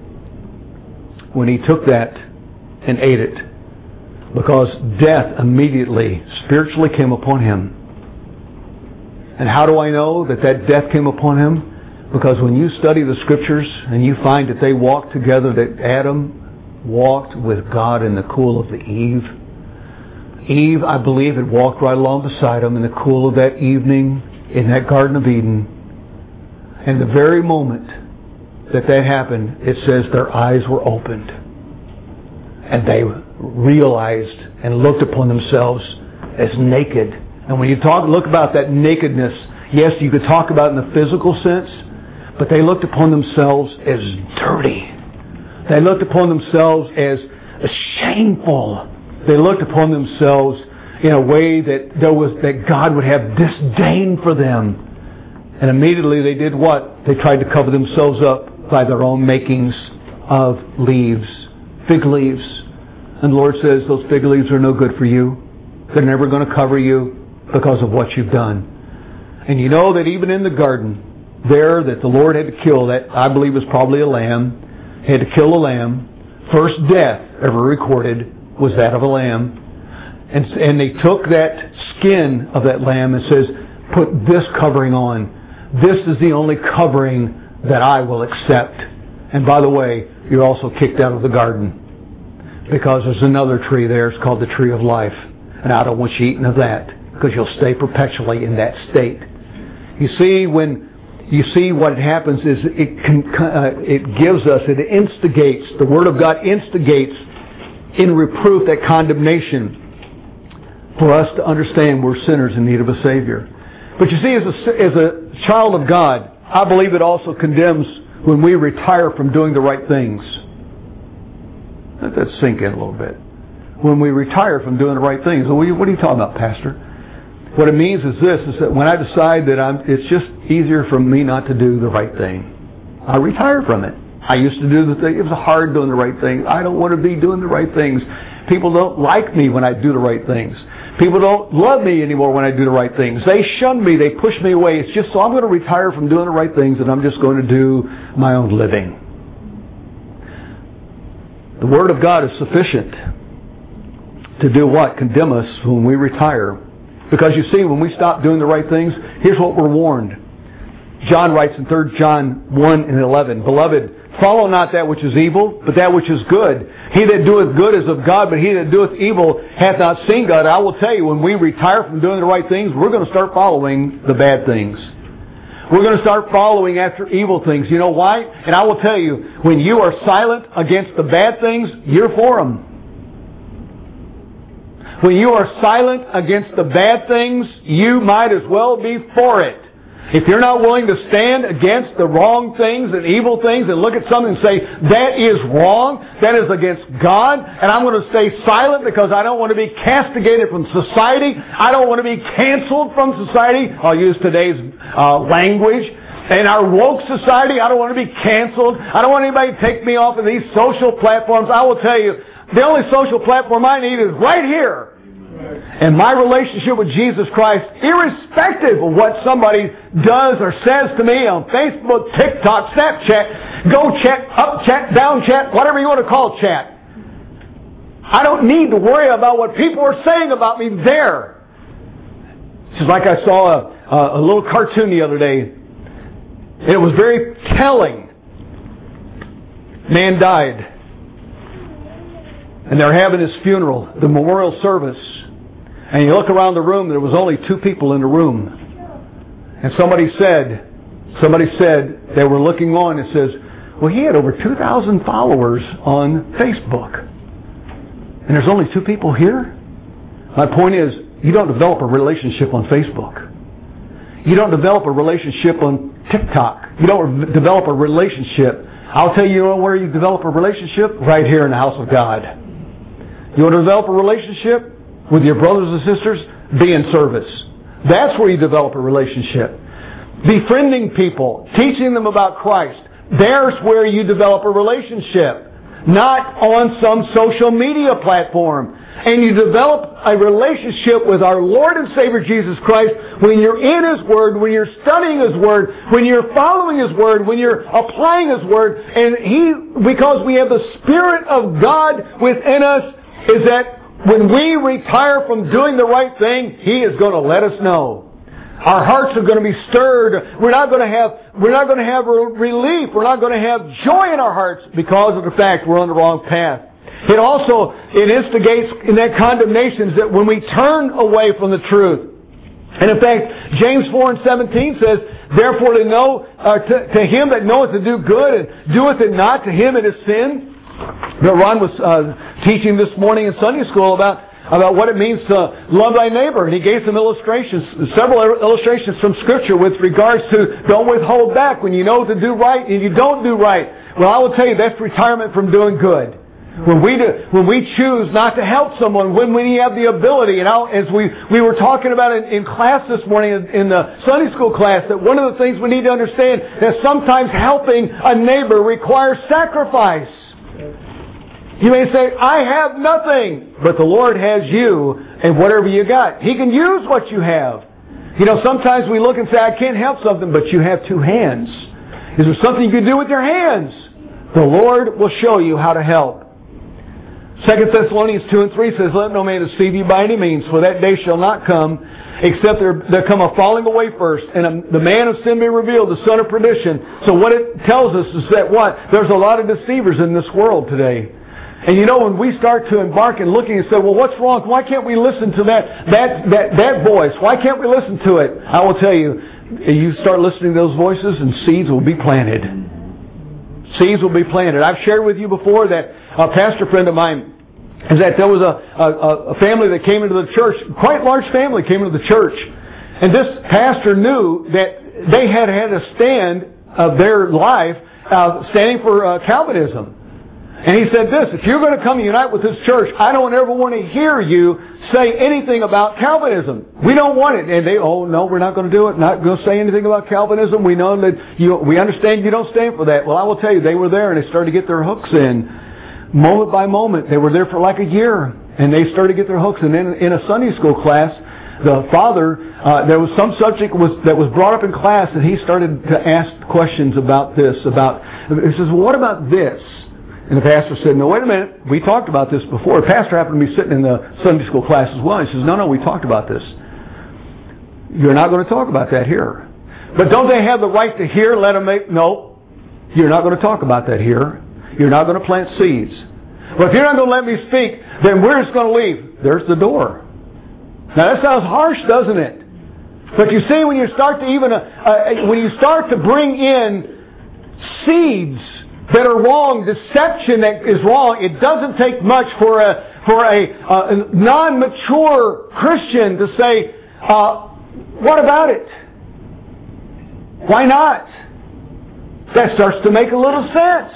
when he took that and ate it. Because death immediately, spiritually came upon him. And how do I know that that death came upon him? Because when you study the Scriptures and you find that they walked together, that Adam walked with God in the cool of the eve. Eve, I believe, had walked right along beside him in the cool of that evening in that Garden of Eden. And the very moment that that happened, it says their eyes were opened. And they realized and looked upon themselves as naked. And when you talk, look about that nakedness, yes, you could talk about it in the physical sense, but they looked upon themselves as dirty. They looked upon themselves as shameful. They looked upon themselves in a way that there was that God would have disdain for them. And immediately they did what? They tried to cover themselves up by their own makings of leaves, fig leaves. And the Lord says those fig leaves are no good for you. They're never going to cover you because of what you've done. And you know that even in the garden, there that the Lord had to kill, that I believe was probably a lamb, he had to kill a lamb. First death ever recorded was that of a lamb. And, and they took that skin of that lamb and says, put this covering on. This is the only covering that I will accept. And by the way, you're also kicked out of the garden. Because there's another tree there. It's called the tree of life. And I don't want you eating of that. Because you'll stay perpetually in that state. You see, when you see what happens is it, can, uh, it gives us, it instigates, the Word of God instigates in reproof that condemnation for us to understand we're sinners in need of a Savior. But you see, as a, as a child of God, I believe it also condemns when we retire from doing the right things. Let that sink in a little bit. When we retire from doing the right things. What are you, what are you talking about, Pastor? What it means is this, is that when I decide that I'm, it's just easier for me not to do the right thing, I retire from it. I used to do the thing. It was hard doing the right thing. I don't want to be doing the right things. People don't like me when I do the right things. People don't love me anymore when I do the right things. They shun me. They push me away. It's just so I'm going to retire from doing the right things and I'm just going to do my own living. The Word of God is sufficient to do what? Condemn us when we retire. Because you see, when we stop doing the right things, here's what we're warned. John writes in Third John one and eleven, Beloved, follow not that which is evil, but that which is good. He that doeth good is of God, but he that doeth evil hath not seen God. I will tell you, when we retire from doing the right things, we're going to start following the bad things. We're going to start following after evil things. You know why? And I will tell you, when you are silent against the bad things, you're for them. When you are silent against the bad things, you might as well be for it. If you're not willing to stand against the wrong things and evil things and look at something and say, that is wrong, that is against God, and I'm going to stay silent because I don't want to be castigated from society, I don't want to be canceled from society, I'll use today's uh, language, in our woke society, I don't want to be canceled, I don't want anybody to take me off of these social platforms. I will tell you, the only social platform I need is right here. And my relationship with Jesus Christ, irrespective of what somebody does or says to me on Facebook, TikTok, Snapchat, Go Chat, Up Chat, Down Chat, whatever you want to call chat. I don't need to worry about what people are saying about me there. It's like I saw a, a little cartoon the other day. It was very telling. Man died. And they're having his funeral, the memorial service. And you look around the room, there was only two people in the room. And somebody said, somebody said, they were looking on and says, well, he had over two thousand followers on Facebook. And there's only two people here? My point is, you don't develop a relationship on Facebook. You don't develop a relationship on TikTok. You don't develop a relationship. I'll tell you where you develop a relationship? Right here in the house of God. You want to develop a relationship with your brothers and sisters? Be in service. That's where you develop a relationship. Befriending people, teaching them about Christ. There's where you develop a relationship. Not on some social media platform. And you develop a relationship with our Lord and Savior Jesus Christ when you're in His Word, when you're studying His Word, when you're following His Word, when you're applying His Word. And He, because we have the Spirit of God within us, is that when we retire from doing the right thing, He is going to let us know. Our hearts are going to be stirred. We're not going to have, we're not going to have relief. We're not going to have joy in our hearts because of the fact we're on the wrong path. It also, it instigates in that condemnations that when we turn away from the truth. And in fact, James four and seventeen says, therefore to know, uh, to, to him that knoweth to do good and doeth it not, to him it is sin. But Ron was uh, teaching this morning in Sunday school about about what it means to love thy neighbor. And he gave some illustrations, several illustrations from Scripture with regards to don't withhold back when you know to do right and you don't do right. Well, I will tell you, that's retirement from doing good. When we do, when we choose not to help someone, when we have the ability, and I'll, as we, we were talking about in, in class this morning, in, in the Sunday school class, that one of the things we need to understand is sometimes helping a neighbor requires sacrifice. You may say, I have nothing, but the Lord has you and whatever you got. He can use what you have. You know, sometimes we look and say, I can't help something, but you have two hands. Is there something you can do with your hands? The Lord will show you how to help. Second Thessalonians two and three says, let no man deceive you by any means, for that day shall not come, except there, there come a falling away first, and a, the man of sin be revealed, the son of perdition. So what it tells us is that what? There's a lot of deceivers in this world today. And you know, when we start to embark and looking and say, well, what's wrong? Why can't we listen to that, that, that, that voice? Why can't we listen to it? I will tell you, you start listening to those voices and seeds will be planted. Seeds will be planted. I've shared with you before that a pastor friend of mine, is that there was a, a, a family that came into the church, quite large family came into the church. And this pastor knew that they had had a stand of their life uh, standing for uh, Calvinism. And he said this, if you're going to come unite with this church, I don't ever want to hear you say anything about Calvinism. We don't want it. And they, oh no, we're not going to do it. Not going to say anything about Calvinism. We know that you, we understand you don't stand for that. Well, I will tell you, they were there and they started to get their hooks in. Moment by moment. They were there for like a year. And they started to get their hooks. And then in a Sunday school class, the father, uh, there was some subject was, that was brought up in class and he started to ask questions about this. About, he says, well, what about this? And the pastor said, no, wait a minute. We talked about this before. The pastor happened to be sitting in the Sunday school class as well. He says, no, no, we talked about this. You're not going to talk about that here. But don't they have the right to hear? Let them make... No, you're not going to talk about that here. You're not going to plant seeds. Well, if you're not going to let me speak, then we're just going to leave. There's the door. Now that sounds harsh, doesn't it? But you see, when you start to even... Uh, uh, when you start to bring in seeds that are wrong, deception that is wrong, it doesn't take much for a for a, a non-mature Christian to say, uh, what about it? Why not? That starts to make a little sense.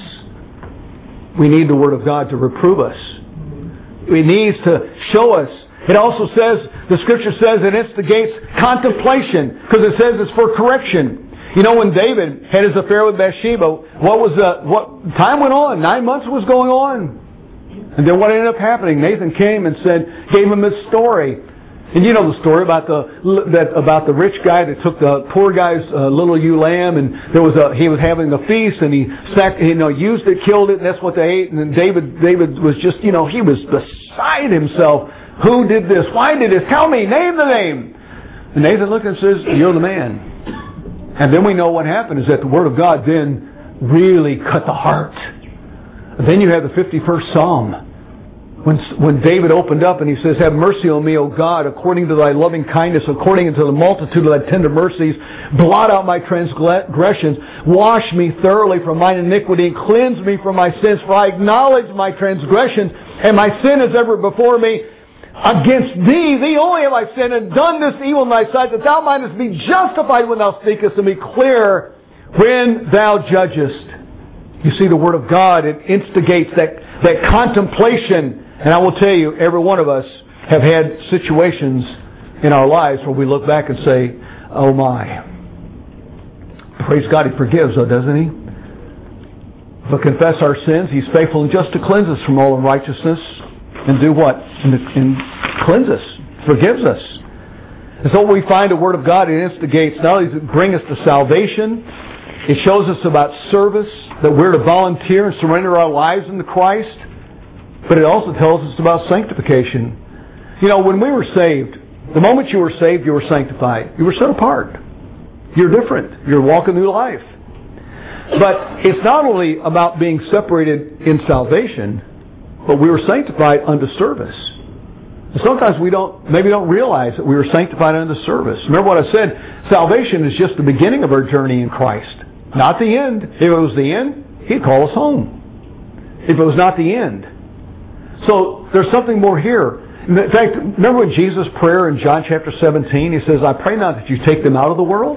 We need the Word of God to reprove us. It needs to show us. It also says, the Scripture says it instigates contemplation, because it says it's for correction. You know, when David had his affair with Bathsheba, what was the, what, time went on, nine months was going on. And then what ended up happening? Nathan came and said, gave him his story. And you know the story about the that about the rich guy that took the poor guy's uh, little ewe lamb, and there was a he was having a feast, and he sac, you know used it, killed it, and that's what they ate. And then David David was just you know he was beside himself. Who did this? Why did this? Tell me, name the name. And Nathan looked and says, "You're the man." And then we know what happened is that the Word of God then really cut the heart. And then you have the fifty-first Psalm. When when David opened up and he says, "Have mercy on me, O God, according to thy loving kindness, according to the multitude of thy tender mercies, blot out my transgressions, wash me thoroughly from mine iniquity, and cleanse me from my sins, for I acknowledge my transgressions, and my sin is ever before me. Against thee, thee only have I sinned, and done this evil in thy sight, that thou mightest be justified when thou speakest, and be clear when thou judgest." You see, the Word of God, it instigates that, that contemplation. And I will tell you, every one of us have had situations in our lives where we look back and say, "Oh my." Praise God, He forgives, though, doesn't He? If we confess our sins, He's faithful and just to cleanse us from all unrighteousness. And do what? And, and cleanse us. Forgives us. And so we find the Word of God, it instigates, not only does it bring us to salvation, it shows us about service, that we're to volunteer and surrender our lives into Christ. But it also tells us about sanctification. You know, when we were saved, the moment you were saved, you were sanctified. You were set apart. You're different. You're walking through life. But it's not only about being separated in salvation, but we were sanctified unto service. And sometimes we don't, maybe don't realize that we were sanctified unto service. Remember what I said? Salvation is just the beginning of our journey in Christ, not the end. If it was the end, He'd call us home. If it was not the end. So there's something more here. In fact, remember when Jesus' prayer in John chapter seventeen, He says, "I pray not that you take them out of the world.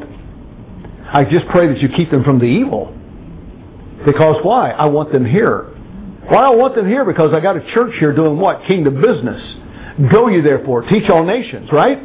I just pray that you keep them from the evil." Because why? I want them here. Why I want them here? Because I got a church here doing what? Kingdom business. Go ye therefore, teach all nations, right?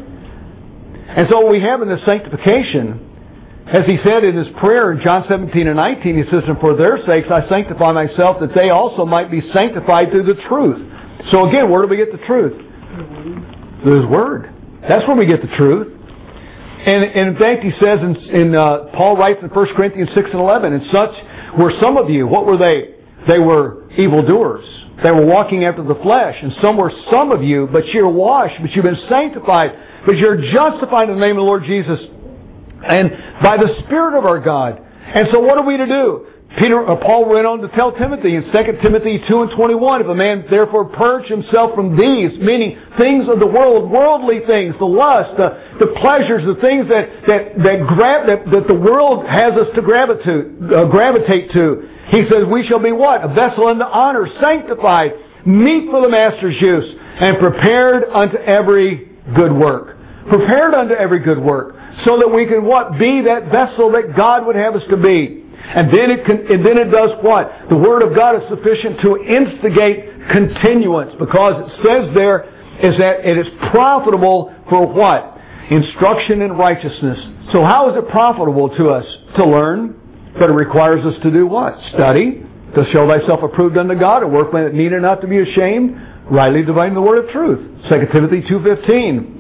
And so what we have in this sanctification, as He said in His prayer in John seventeen and nineteen, He says, "And for their sakes I sanctify myself, that they also might be sanctified through the truth." So again, where do we get the truth? Through His Word. That's where we get the truth. And, and in fact, He says, in, in uh, Paul writes in First Corinthians six and eleven, "And such were some of you." What were they? They were evildoers. They were walking after the flesh. And some were some of you, but you're washed, but you've been sanctified, but you're justified in the name of the Lord Jesus, and by the Spirit of our God. And so what are we to do? Peter, uh, Paul went on to tell Timothy in Second Timothy two and twenty-one, "If a man therefore purge himself from these," meaning things of the world, worldly things, the lust, the, the pleasures, the things that that that, grab, that that the world has us to gravitate, uh, gravitate to. He says, "We shall be what? A vessel unto honor, sanctified, meet for the Master's use, and prepared unto every good work." Prepared unto every good work. So that we can what? Be that vessel that God would have us to be. And then it can, and then it does what? The Word of God is sufficient to instigate continuance, because it says there is that it is profitable for what? Instruction in righteousness. So how is it profitable to us? To learn. But it requires us to do what? Study. To show thyself approved unto God, a workman that needeth not to be ashamed, rightly dividing the word of truth. Second Timothy two fifteen.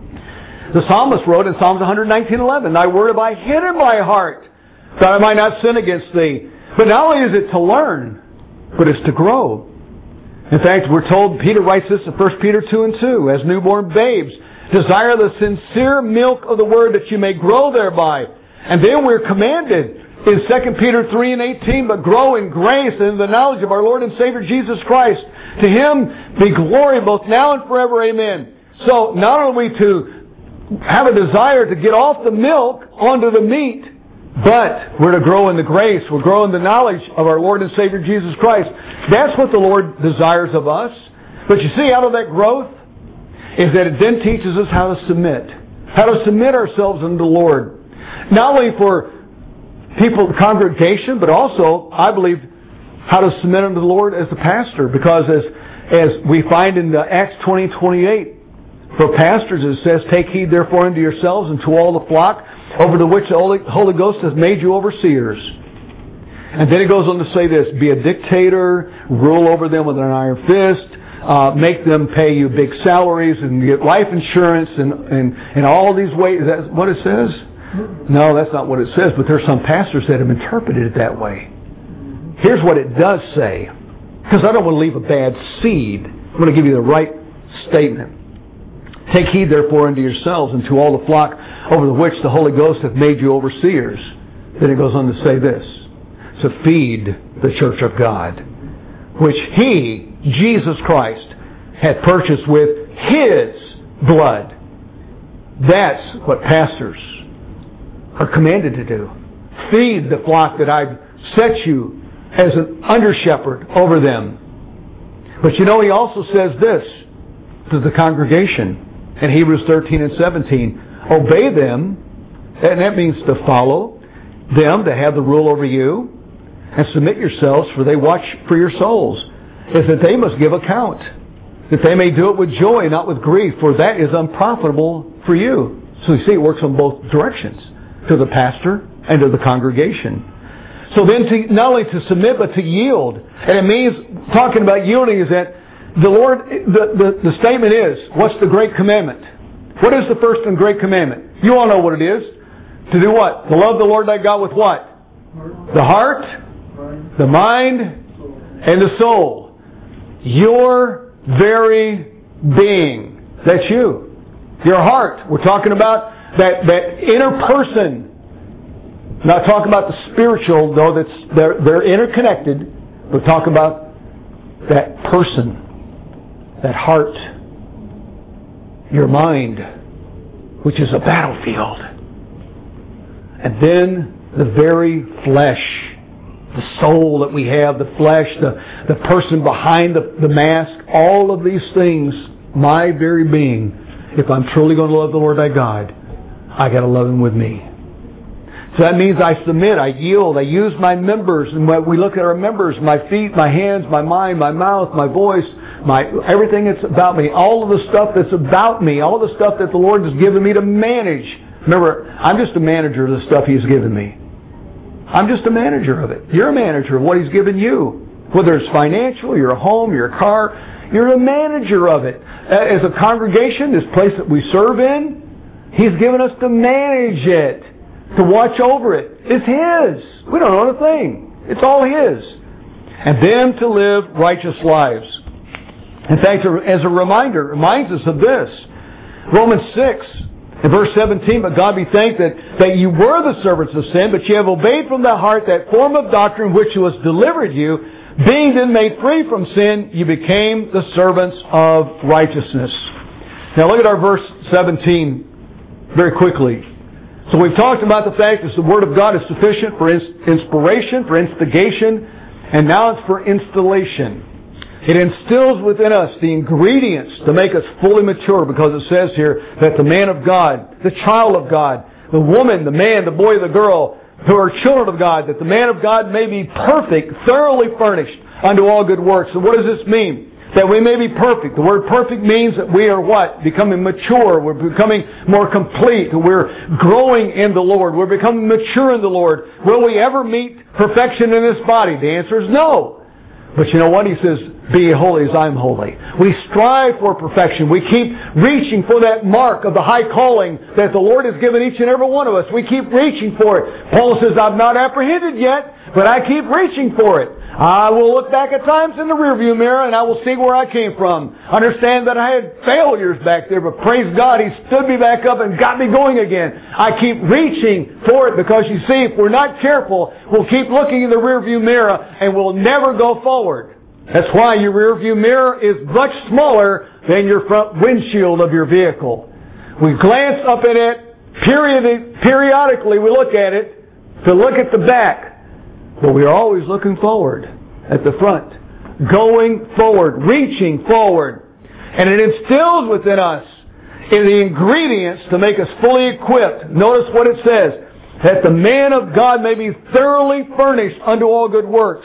The psalmist wrote in Psalms one nineteen eleven, "Thy word have I hid in my heart, that I might not sin against thee." But not only is it to learn, but it's to grow. In fact, we're told, Peter writes this in First Peter two and two, "As newborn babes, desire the sincere milk of the word, that you may grow thereby." And then we're commanded in Second Peter three and eighteen, "But grow in grace and in the knowledge of our Lord and Savior Jesus Christ. To Him be glory both now and forever. Amen." So not only to have a desire to get off the milk onto the meat, but we're to grow in the grace. We're grow in the knowledge of our Lord and Savior Jesus Christ. That's what the Lord desires of us. But you see, out of that growth is that it then teaches us how to submit. How to submit ourselves unto the Lord. Not only for people, the congregation, but also, I believe, how to submit unto the Lord as the pastor. Because as as we find in the Acts twenty twenty-eight, for pastors it says, "Take heed therefore unto yourselves and to all the flock, over the which the Holy, Holy Ghost has made you overseers." And then it goes on to say this, "Be a dictator, rule over them with an iron fist, uh, make them pay you big salaries and get life insurance and, and, and all these ways. Is that what it says? No, that's not what it says, but there's some pastors that have interpreted it that way. Here's what it does say, because I don't want to leave a bad seed. I want to give you the right statement. Take heed therefore unto yourselves and to all the flock over the which the Holy Ghost hath made you overseers. Then it goes on to say this, to feed the church of God, which He, Jesus Christ, hath purchased with His blood. That's what pastors are commanded to do. Feed the flock that I've set you as an under-shepherd over them. But you know, He also says this to the congregation in Hebrews thirteen and seventeen. Obey them, and that means to follow them, to have the rule over you, and submit yourselves, for they watch for your souls, is that they must give account, that they may do it with joy, not with grief, for that is unprofitable for you. So you see, it works on both directions, to the pastor and to the congregation. So then, to, not only to submit, but to yield. And it means, talking about yielding, is that the Lord, the, the, the statement is, what's the great commandment? What is the first and great commandment? You all know what it is. To do what? To love the Lord thy God with what? The heart, the mind, and the soul. Your very being. That's you. Your heart. We're talking about that, that inner person. Not talking about the spiritual, though that's they're, they're interconnected. We're talking about that person, that heart, your mind, which is a battlefield. And then the very flesh, the soul that we have, the flesh, the, the person behind the, the mask, all of these things, my very being, if I'm truly going to love the Lord thy God, I got to love Him with me. So that means I submit, I yield, I use my members, and when we look at our members, my feet, my hands, my mind, my mouth, my voice, my everything that's about me, all of the stuff that's about me, all the stuff that the Lord has given me to manage. Remember, I'm just a manager of the stuff He's given me. I'm just a manager of it. You're a manager of what He's given you. Whether it's financial, your home, your car, you're a manager of it. As a congregation, this place that we serve in, He's given us to manage it. To watch over it. It's His. We don't own a thing. It's all His. And then to live righteous lives. In fact, as a reminder, it reminds us of this. Romans six, in verse seventeen, but God be thanked that, that you were the servants of sin, but you have obeyed from the heart that form of doctrine which was delivered you. Being then made free from sin, you became the servants of righteousness. Now look at our verse seventeen very quickly. So we've talked about the fact that the Word of God is sufficient for inspiration, for instigation, and now it's for installation. It instills within us the ingredients to make us fully mature, because it says here that the man of God, the child of God, the woman, the man, the boy, the girl, who are children of God, that the man of God may be perfect, thoroughly furnished unto all good works. So what does this mean? That we may be perfect. The word perfect means that we are what? Becoming mature. We're becoming more complete. We're growing in the Lord. We're becoming mature in the Lord. Will we ever meet perfection in this body? The answer is no. But you know what? He says, be holy as I'm holy. We strive for perfection. We keep reaching for that mark of the high calling that the Lord has given each and every one of us. We keep reaching for it. Paul says, I've not apprehended yet, but I keep reaching for it. I will look back at times in the rearview mirror and I will see where I came from. Understand that I had failures back there, but praise God, He stood me back up and got me going again. I keep reaching for it because you see, if we're not careful, we'll keep looking in the rearview mirror and we'll never go forward. That's why your rearview mirror is much smaller than your front windshield of your vehicle. We glance up at it, period, periodically we look at it to look at the back. But we are always looking forward at the front. Going forward, reaching forward. And it instills within us in the ingredients to make us fully equipped. Notice what it says. That the man of God may be thoroughly furnished unto all good works.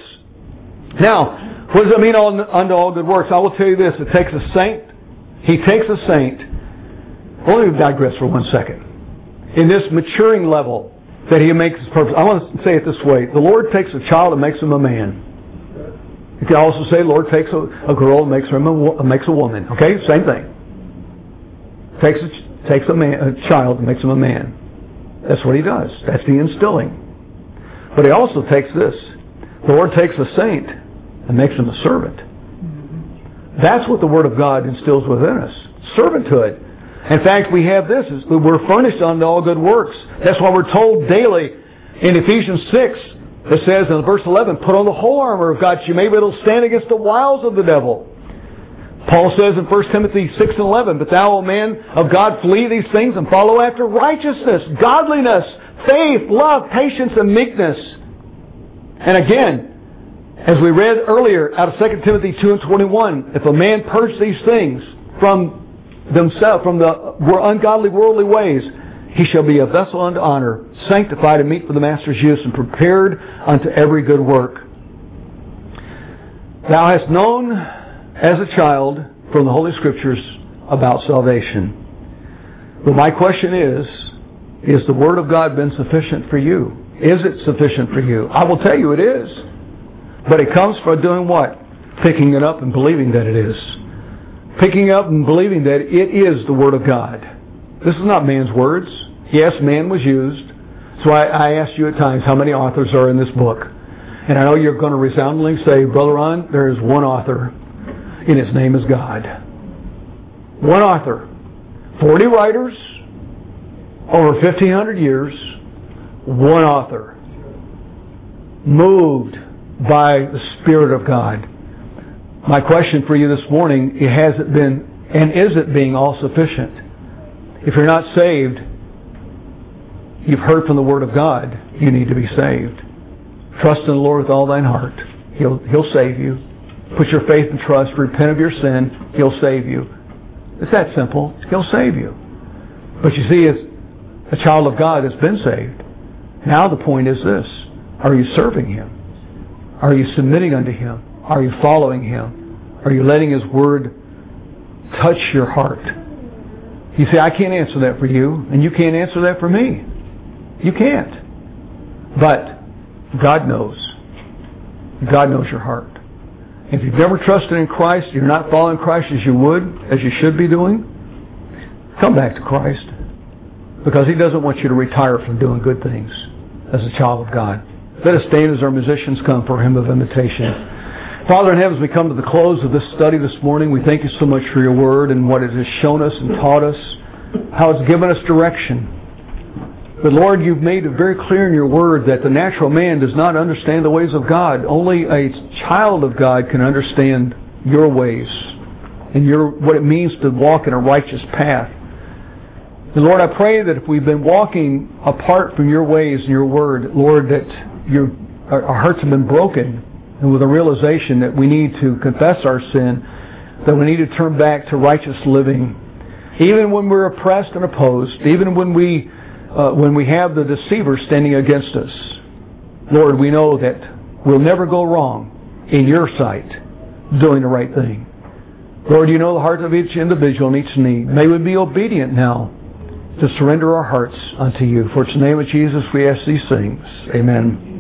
Now, what does it mean unto all good works? I will tell you this. It takes a saint. He takes a saint. Let me digress for one second. In this maturing level, that He makes His purpose. I want to say it this way. The Lord takes a child and makes him a man. You can also say, Lord takes a, a girl and makes her a, makes a woman. Okay, same thing. Takes a, takes a, man, a child and makes him a man. That's what He does. That's the instilling. But He also takes this. The Lord takes a saint and makes him a servant. That's what the Word of God instills within us. Servanthood. In fact, we have this. Is we're furnished unto all good works. That's why we're told daily in Ephesians six, it says in verse eleven, put on the whole armor of God, that you may be able to stand against the wiles of the devil. Paul says in First Timothy six and eleven, but thou, O man of God, flee these things and follow after righteousness, godliness, faith, love, patience, and meekness. And again, as we read earlier out of Second Timothy two and twenty-one, if a man purge these things from themselves, from the ungodly worldly ways, he shall be a vessel unto honor, sanctified and meet for the master's use, and prepared unto every good work. Thou hast known as a child from the Holy Scriptures about salvation. But my question is, is the Word of God been sufficient for you? Is it sufficient for you? I will tell you it is. But it comes from doing what? Picking it up and believing that it is. Picking up and believing that it is the Word of God. This is not man's words. Yes, man was used. So I, I asked you at times how many authors are in this book. And I know you're going to resoundingly say, Brother Ron, there is one author, and His name is God. One author. Forty writers, over fifteen hundred years, one author. Moved by the Spirit of God. My question for you this morning, has it been, and is it being all sufficient? If you're not saved, you've heard from the Word of God, you need to be saved. Trust in the Lord with all thine heart. He'll, He'll save you. Put your faith and trust, repent of your sin, He'll save you. It's that simple. He'll save you. But you see, as a child of God has been saved, now the point is this. Are you serving Him? Are you submitting unto Him? Are you following Him? Are you letting His Word touch your heart? You say, I can't answer that for you, and you can't answer that for me. You can't. But God knows. God knows your heart. If you've never trusted in Christ, you're not following Christ as you would, as you should be doing, come back to Christ. Because He doesn't want you to retire from doing good things as a child of God. Let us stand as our musicians come for a hymn of invitation. Father in heaven, as we come to the close of this study this morning, we thank You so much for Your Word and what it has shown us and taught us, how it's given us direction. But Lord, You've made it very clear in Your Word that the natural man does not understand the ways of God. Only a child of God can understand Your ways and Your what it means to walk in a righteous path. And Lord, I pray that if we've been walking apart from Your ways and Your Word, Lord, that your, our hearts have been broken, and with a realization that we need to confess our sin, that we need to turn back to righteous living, even when we're oppressed and opposed, even when we uh, when we have the deceiver standing against us. Lord, we know that we'll never go wrong in Your sight doing the right thing. Lord, You know the heart of each individual and each need. May we be obedient now to surrender our hearts unto You. For it's in the name of Jesus we ask these things. Amen.